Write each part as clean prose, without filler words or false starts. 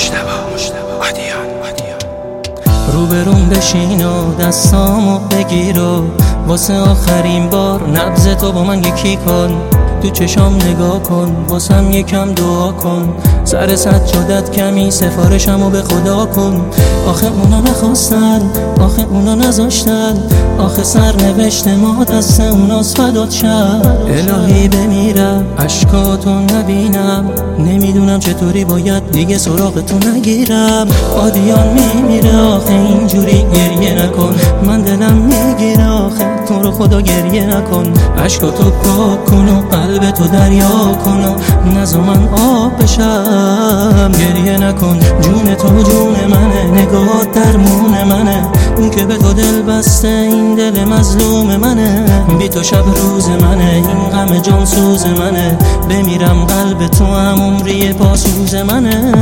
روبروم بشین و دستامو بگیر و واسه آخرین بار نبض تو با من یکی کن. تو چشام نگاه کن، واسم یکم دعا کن. سر سجادت کمی سفارشمو به خدا کن. آخه اونا نخواستن، آخه اونا نذاشتن، آخه سرنوشت ما دست اوناست فدات شد. الهی بمیرم اشکاتو نبینم، نمیدونم چطوری باید دیگه سراغتو نگیرم. آدیان میمیره آخه اینجوری گریه نکن. من دلم میگیره آخه تو رو خدا گریه نکن. اشکاتو پاک کن و قلب تو دریا کن و نذار من آب بشم. گریه نکن، جون تو جون منه، نگاه درمون منه. اون که به تو دل بسته این دل مظلوم منه. بی تو شب روز منه، این غم جان سوز منه. بمیرم قلب تو هم عمری پاسوز منه.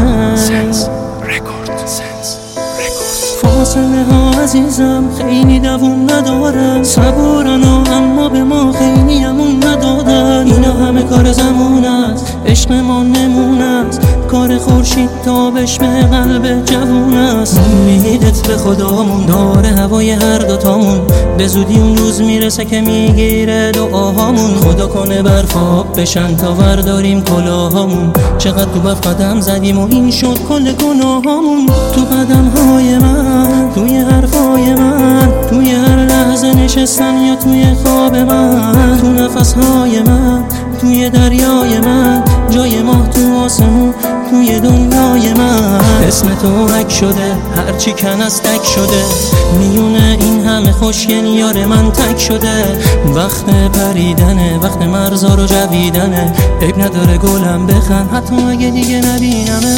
فاصله ها عزیزم خیلی دووم ندارم. صبورن و اما به ما خیلی امون ندادن. اینا همه کار زمان است، عشق ما نمون است. کار خورشید تابش به قلب جوون است. امیدت به خدامون داره هوای هر دوتامون. به زودی اون روز میرسه که میگیره دعاهامون. خدا کنه برف آب بشن تا ورداریم کلاهامون. چقدر تو برف قدم زدیم و این شد کل گناهامون. تو قدمهای من، توی حرفای من، توی هر لحظه نشستم یا توی خواب من، تو نفسهای من، توی دریای من، جای ماه تو آسمون، توی دنیای من. اسم تو حک شده، هرچی کن از تک شده. میونه این همه خوشگل یار من تک شده. وقت پریدنه، وقت مرزا رو جویدنه. عیب نداره گلم بخند حتی اگه دیگه نبینمه.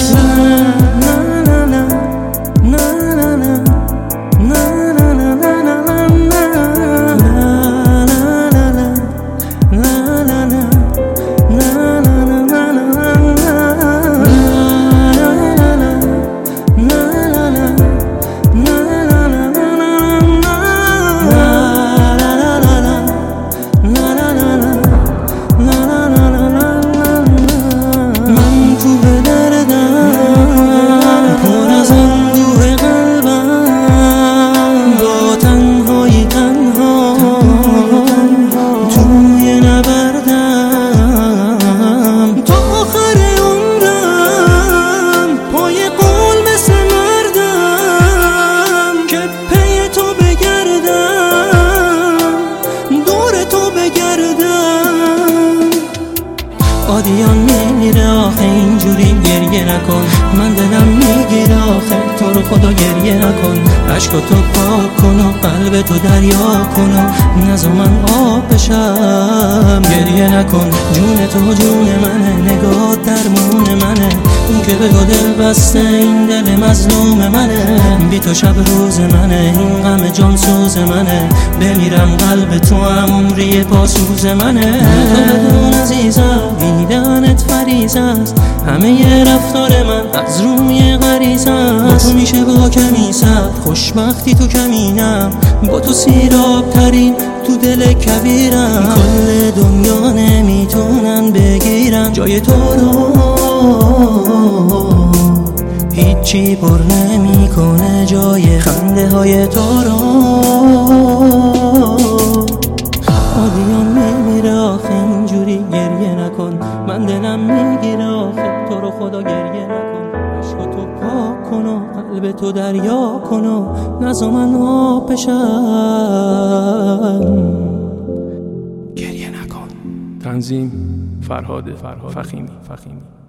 آدیان میمیره آخه اینجوری گریه نکن. من دلم میگیره آخه تو رو خدا گریه نکن. اشکاتو پاک کن و قلب تو دریا کن و نذار من آب بشم. گریه نکن، جون تو جون منه، نگاه درمون منه. اون که به تو دل بسته این دل مظلوم منه. بی تو شب روز منه، این غم جان سوز منه. بمیرم قلب تو هم عمری پاسوز منه. بدون عزیزم دیدنت فریض است، همه رفتار من از روی غریزه است. تو میشه با کمی صبر خوشبختی تو کمینم. با تو سیراب ترین تو دل کبیرم. کل دنیا نمیتونن بگیرن جای تو رو، هیچی پر نمیکنه جای خنده های تو رو. آدیان میمیره آخه اینجوری گریه نکن. من دلم میگیره آخه تو رو خدا گریه نکن. اشکاتو پاک کن و قلب تو دریا کن و نذار من آب بشم. گریه نکن. تنظیم فرهاد فخیمی.